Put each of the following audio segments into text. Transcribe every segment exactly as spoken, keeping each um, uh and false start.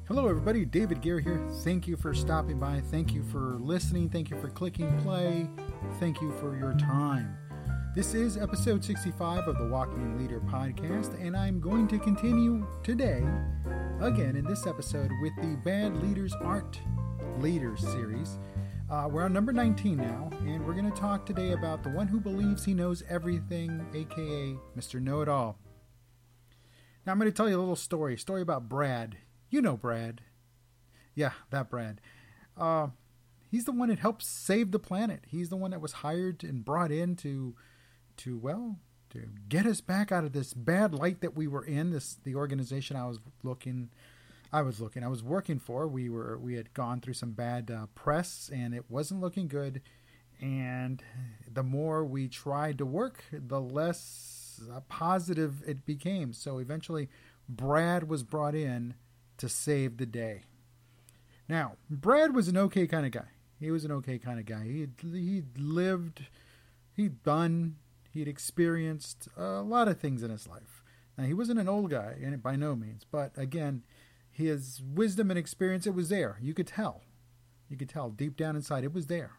Hello, everybody. David Gear here. Thank you for stopping by. Thank you for listening. Thank you for clicking play. Thank you for your time. This is episode sixty-five of the Walking Leader podcast, and I'm going to continue today, again in this episode, with the Bad Leaders Aren't Leaders series. Uh, we're on number nineteen now, and we're going to talk today about the one who believes he knows everything, aka Mister Know-It-All. Now, I'm going to tell you a little story, story about Brad. You know Brad. Yeah, that Brad. Uh, he's the one that helped save the planet. He's the one that was hired and brought in to, to well, to get us back out of this bad light that we were in. This the organization I was looking, I was looking, I was working for. We were we had gone through some bad uh, press, and it wasn't looking good. And the more we tried to work, the less uh, positive it became. So eventually, Brad was brought in to save the day. Now, Brad was an okay kind of guy. He was an okay kind of guy. He he lived, he'd done, he'd experienced a lot of things in his life. Now, he wasn't an old guy, and by no means, but again, his wisdom and experience, it was there. You could tell. You could tell deep down inside, it was there.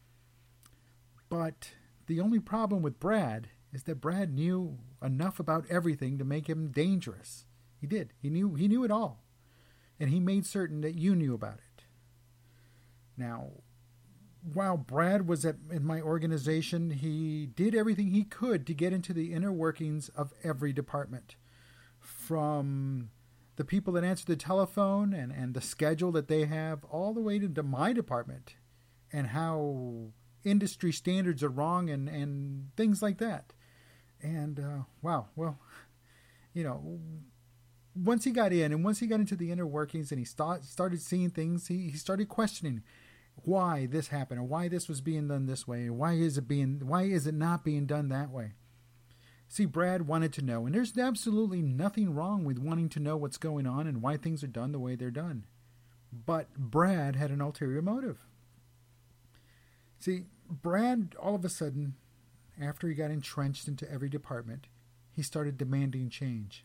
But the only problem with Brad is that Brad knew enough about everything to make him dangerous. He did. He knew he knew it all. And he made certain that you knew about it. Now, while Brad was at, in my organization, he did everything he could to get into the inner workings of every department. From the people that answer the telephone and, and the schedule that they have, all the way to, to my department and how industry standards are wrong and, and things like that. And, uh, wow, well, you know, once he got in and once he got into the inner workings and he start, started seeing things, he, he started questioning why this happened or why this was being done this way. Or why is it being, why is it not being done that way? See, Brad wanted to know, and there's absolutely nothing wrong with wanting to know what's going on and why things are done the way they're done. But Brad had an ulterior motive. See, Brad, all of a sudden, after he got entrenched into every department, he started demanding change.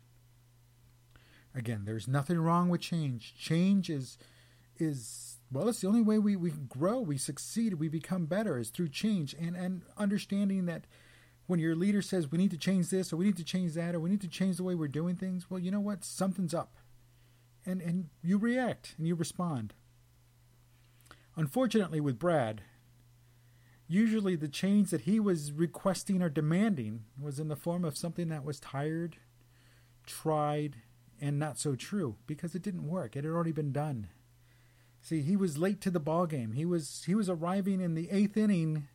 Again, there's nothing wrong with change. Change is, is well, it's the only way we, we grow, we succeed, we become better is through change. And, and understanding that when your leader says we need to change this or we need to change that or we need to change the way we're doing things, well, you know what? Something's up. And, and you react and you respond. Unfortunately, with Brad, usually the change that he was requesting or demanding was in the form of something that was tired, tried, and not so true, because it didn't work. It had already been done. See, he was late to the ball game. He was he was arriving in the eighth inning,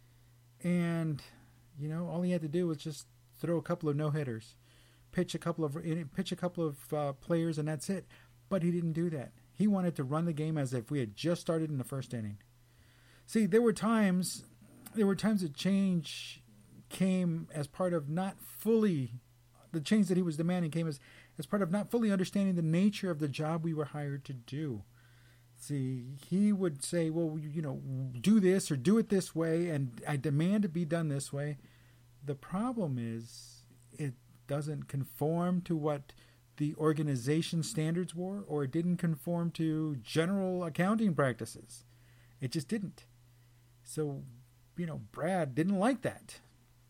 and you know all he had to do was just throw a couple of no hitters, pitch a couple of pitch a couple of uh, players, and that's it. But he didn't do that. He wanted to run the game as if we had just started in the first inning. See, there were times there were times that change came as part of not fully the change that he was demanding came as as part of not fully understanding the nature of the job we were hired to do. See, he would say, well, you know, do this or do it this way, and I demand to be done this way. The problem is it doesn't conform to what the organization standards were, or it didn't conform to general accounting practices. It just didn't. So, you know, Brad didn't like that.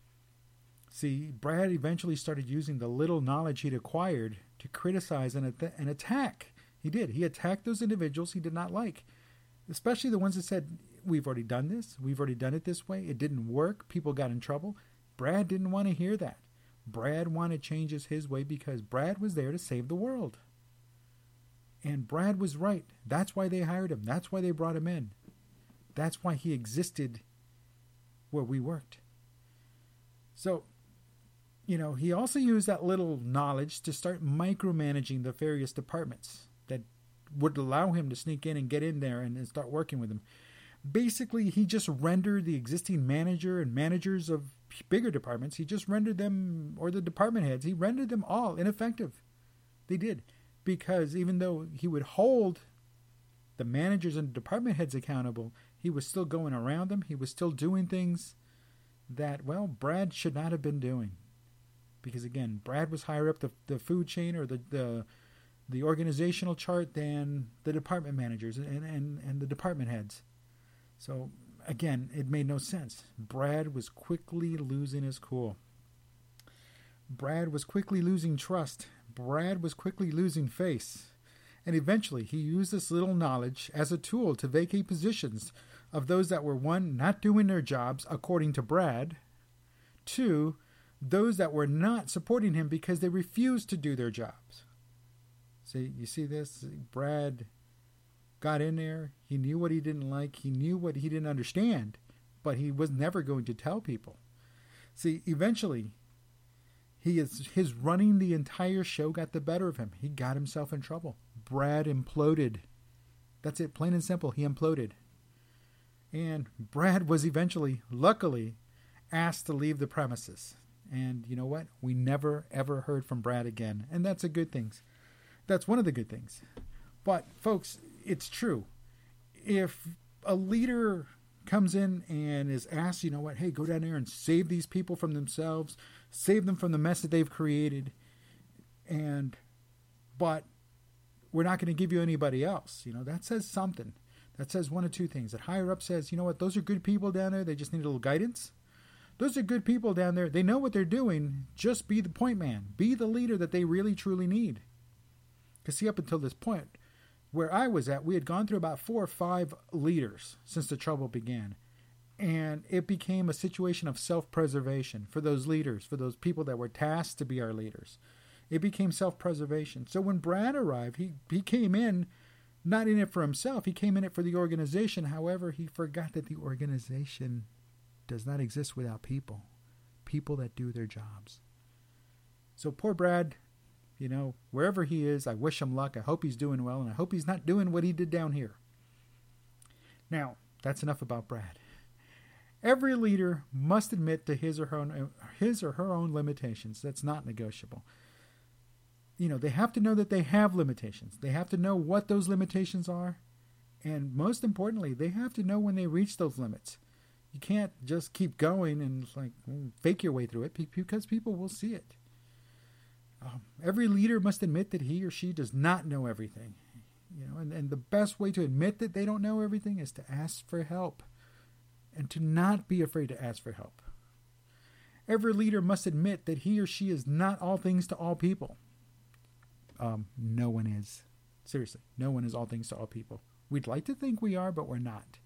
See, Brad eventually started using the little knowledge he'd acquired to criticize and, at- and attack. He did. He attacked those individuals he did not like, especially the ones that said, we've already done this. We've already done it this way. It didn't work. People got in trouble. Brad didn't want to hear that. Brad wanted changes his way because Brad was there to save the world. And Brad was right. That's why they hired him. That's why they brought him in. That's why he existed where we worked. So, you know, he also used that little knowledge to start micromanaging the various departments that would allow him to sneak in and get in there and, and start working with them. Basically, he just rendered the existing manager and managers of bigger departments, he just rendered them, or the department heads, he rendered them all ineffective. They did. Because even though he would hold the managers and department heads accountable, he was still going around them. He was still doing things that, well, Brad should not have been doing. Because again, Brad was higher up the, the food chain or the, the the organizational chart than the department managers and, and, and the department heads. So, again, it made no sense. Brad was quickly losing his cool. Brad was quickly losing trust. Brad was quickly losing face. And eventually, he used this little knowledge as a tool to vacate positions of those that were, one, not doing their jobs according to Brad, two, those that were not supporting him because they refused to do their jobs. See, you see this? Brad got in there. He knew what he didn't like. He knew what he didn't understand, but he was never going to tell people. See, eventually, he is his running the entire show got the better of him. He got himself in trouble. Brad imploded. That's it, plain and simple. He imploded. And Brad was eventually, luckily, asked to leave the premises. And you know what? We never, ever heard from Brad again. And that's a good thing. That's one of the good things. But, folks, it's true. If a leader comes in and is asked, you know what, hey, go down there and save these people from themselves, save them from the mess that they've created, and, but we're not going to give you anybody else. You know, that says something. That says one of two things. That higher up says, you know what, those are good people down there. They just need a little guidance. Those are good people down there. They know what they're doing. Just be the point man. Be the leader that they really, truly need. Because see, up until this point, where I was at, we had gone through about four or five leaders since the trouble began. And it became a situation of self-preservation for those leaders, for those people that were tasked to be our leaders. It became self-preservation. So when Brad arrived, he, he came in, not in it for himself. He came in it for the organization. However, he forgot that the organization does not exist without people. People that do their jobs. So poor Brad, you know, wherever he is, I wish him luck. I hope he's doing well, and I hope he's not doing what he did down here. Now, that's enough about Brad. Every leader must admit to his or her own, his or her own limitations. That's not negotiable. You know, they have to know that they have limitations. They have to know what those limitations are. And most importantly, they have to know when they reach those limits. You can't just keep going and like fake your way through it because people will see it. Um, every leader must admit that he or she does not know everything. You know, and, and the best way to admit that they don't know everything is to ask for help and to not be afraid to ask for help. Every leader must admit that he or she is not all things to all people. Um, no one is. Seriously, no one is all things to all people. We'd like to think we are, but we're not.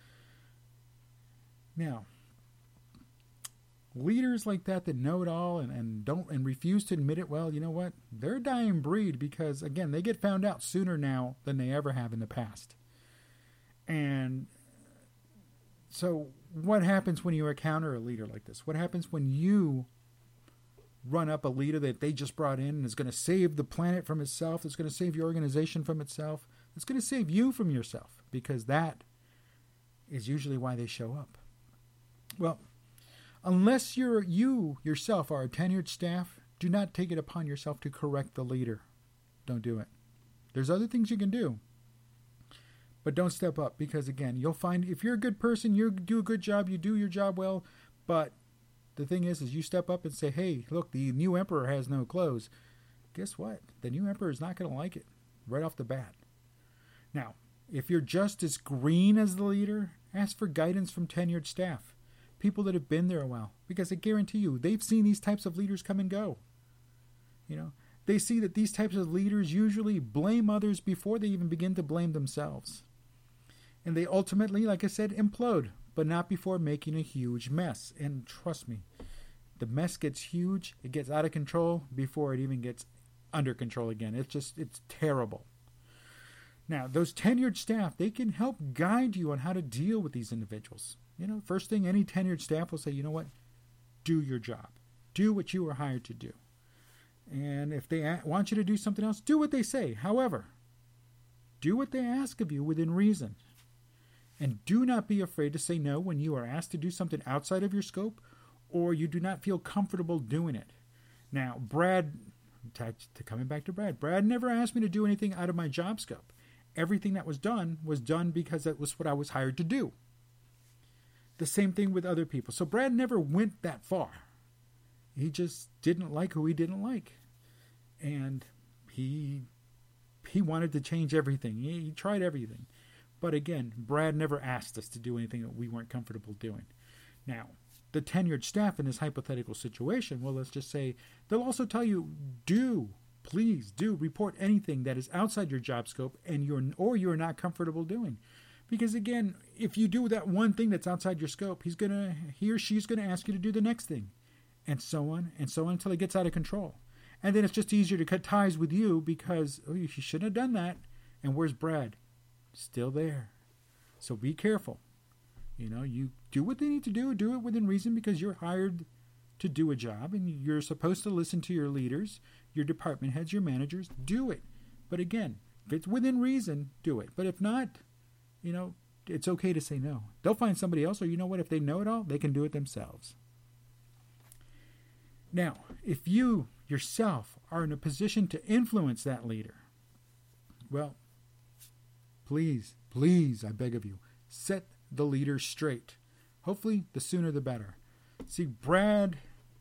Now, leaders like that that know it all and, and don't and refuse to admit it, well, you know what? They're a dying breed because, again, they get found out sooner now than they ever have in the past. And so what happens when you encounter a leader like this? What happens when you run up a leader that they just brought in and is going to save the planet from itself, that's going to save your organization from itself, that's going to save you from yourself? Because that is usually why they show up. Well, unless you're, you yourself are a tenured staff, do not take it upon yourself to correct the leader. Don't do it. There's other things you can do. But don't step up because, again, you'll find if you're a good person, you do a good job, you do your job well. But the thing is, is you step up and say, hey, look, the new emperor has no clothes. Guess what? The new emperor is not going to like it right off the bat. Now, if you're just as green as the leader, ask for guidance from tenured staff. People that have been there a while, because I guarantee you, they've seen these types of leaders come and go. You know, they see that these types of leaders usually blame others before they even begin to blame themselves. And they ultimately, like I said, implode, but not before making a huge mess. And trust me, the mess gets huge, it gets out of control before it even gets under control again. It's just, it's terrible. Now, those tenured staff, they can help guide you on how to deal with these individuals. You know, first thing, any tenured staff will say, you know what? Do your job. Do what you were hired to do. And if they want you to do something else, do what they say. However, do what they ask of you within reason. And do not be afraid to say no when you are asked to do something outside of your scope or you do not feel comfortable doing it. Now, Brad, to coming back to Brad, Brad never asked me to do anything out of my job scope. Everything that was done was done because that was what I was hired to do. The same thing with other people. So Brad never went that far. He just didn't like who he didn't like. And he he wanted to change everything. He, he tried everything. But again, Brad never asked us to do anything that we weren't comfortable doing. Now, the tenured staff in this hypothetical situation, well, let's just say, they'll also tell you, do, please do report anything that is outside your job scope and you're or you're not comfortable doing. Because again, if you do that one thing that's outside your scope, he's gonna he or she's gonna ask you to do the next thing. And so on and so on until it gets out of control. And then it's just easier to cut ties with you because, oh, you shouldn't have done that. And where's Brad? Still there. So be careful. You know, you do what they need to do, do it within reason because you're hired to do a job and you're supposed to listen to your leaders, your department heads, your managers. Do it. But again, if it's within reason, do it. But if not, you know, it's okay to say no. They'll find somebody else, or you know what, if they know it all, they can do it themselves. Now, if you yourself are in a position to influence that leader, well, please, please, I beg of you, set the leader straight. Hopefully, the sooner the better. See, Brad,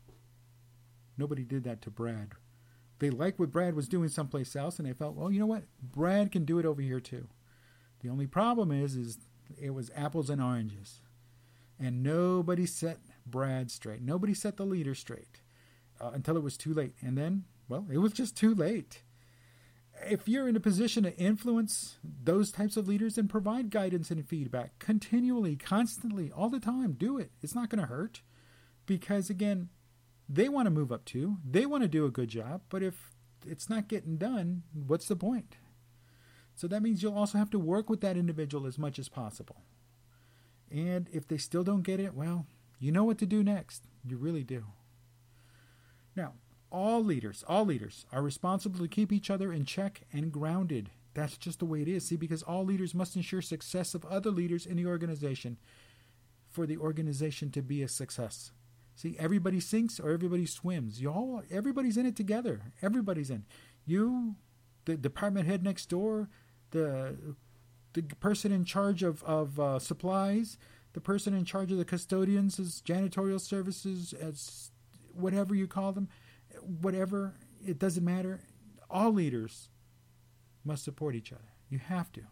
nobody did that to Brad. They liked what Brad was doing someplace else, and they felt, well, you know what? Brad can do it over here too. The only problem is, is it was apples and oranges. And nobody set Brad straight. Nobody set the leader straight uh, until it was too late. And then, well, it was just too late. If you're in a position to influence those types of leaders and provide guidance and feedback continually, constantly, all the time, do it. It's not going to hurt because, again, they want to move up too. They want to do a good job. But if it's not getting done, what's the point? So that means you'll also have to work with that individual as much as possible. And if they still don't get it, well, you know what to do next. You really do. Now, all leaders, all leaders are responsible to keep each other in check and grounded. That's just the way it is. See, because all leaders must ensure success of other leaders in the organization for the organization to be a success. See, everybody sinks or everybody swims. You all, everybody's in it together. Everybody's in. You, the department head next door, the the person in charge of, of uh, supplies, the person in charge of the custodians, as janitorial services, as whatever you call them, whatever, it doesn't matter. All leaders must support each other. You have to.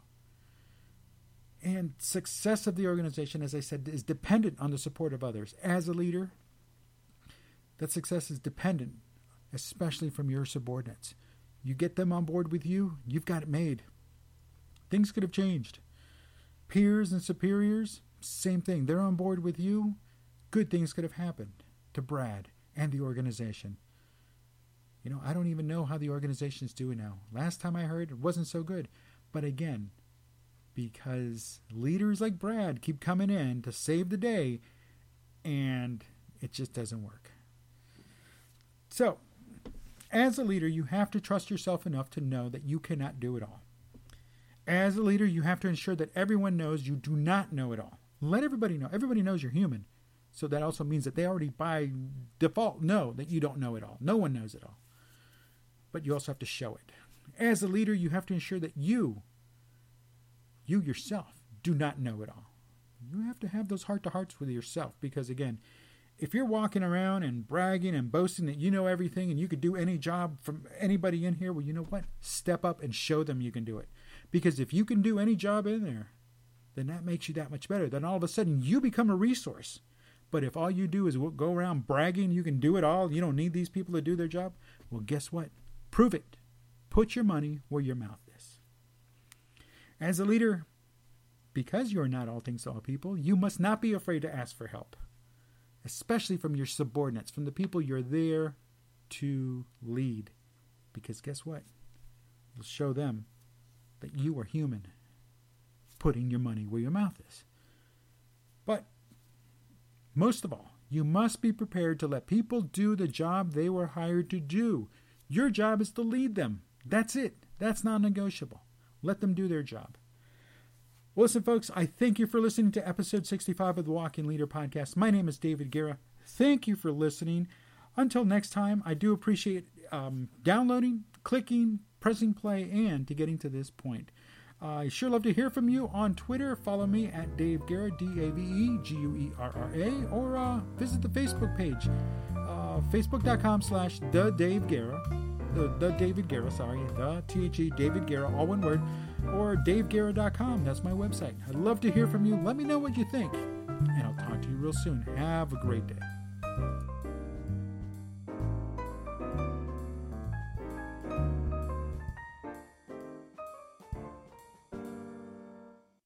And success of the organization, as I said, is dependent on the support of others. As a leader, that success is dependent, especially from your subordinates. You get them on board with you, you've got it made. Things could have changed. Peers and superiors, same thing. They're on board with you. Good things could have happened to Brad and the organization. You know, I don't even know how the organization's doing now. Last time I heard, it wasn't so good. But again, because leaders like Brad keep coming in to save the day, and it just doesn't work. So, as a leader, you have to trust yourself enough to know that you cannot do it all. As a leader, you have to ensure that everyone knows you do not know it all. Let everybody know. Everybody knows you're human. So that also means that they already by default know that you don't know it all. No one knows it all. But you also have to show it. As a leader, you have to ensure that you, you yourself, do not know it all. You have to have those heart-to-hearts with yourself because, again, if you're walking around and bragging and boasting that you know everything and you could do any job from anybody in here, well, you know what? Step up and show them you can do it. Because if you can do any job in there, then that makes you that much better. Then all of a sudden you become a resource. But if all you do is go around bragging you can do it all, you don't need these people to do their job, well, guess what? Prove it. Put your money where your mouth is. As a leader, because you are not all things to all people, you must not be afraid to ask for help, especially from your subordinates, from the people you're there to lead. Because guess what? You'll show them that you are human, putting your money where your mouth is. But most of all, you must be prepared to let people do the job they were hired to do. Your job is to lead them. That's it. That's non-negotiable. Let them do their job. Well, listen, folks, I thank you for listening to episode sixty-five of the Walking Leader Podcast. My name is David Guerra. Thank you for listening. Until next time, I do appreciate um, downloading, clicking, pressing play, and to getting to this point. Uh, I sure love to hear from you on Twitter. Follow me at Dave Guerra, D A V E G U E R R A, or uh, visit the Facebook page, uh, facebook.com slash The Dave Guerra, the, the David Guerra, sorry, the T H E, David Guerra, all one word, or dave guerra dot com. That's my website. I'd love to hear from you. Let me know what you think, and I'll talk to you real soon. Have a great day.